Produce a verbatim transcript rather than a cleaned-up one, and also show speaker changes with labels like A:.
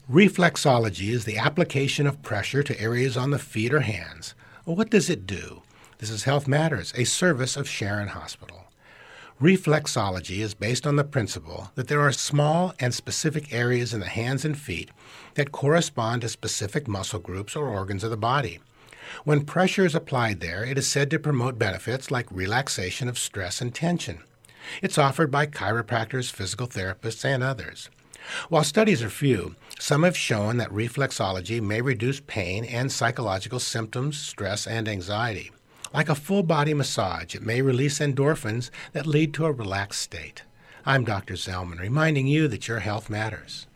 A: Reflexology is the application of pressure to areas on the feet or hands. Well, what does it do? This is Health Matters, a service of Sharon Hospital. Reflexology is based on the principle that there are small and specific areas in the hands and feet that correspond to specific muscle groups or organs of the body. When pressure is applied there, it is said to promote benefits like relaxation of stress and tension. It's offered by chiropractors, physical therapists, and others. While studies are few, some have shown that reflexology may reduce pain and psychological symptoms, stress, and anxiety. Like a full-body massage, it may release endorphins that lead to a relaxed state. I'm Doctor Zellman, reminding you that your health matters.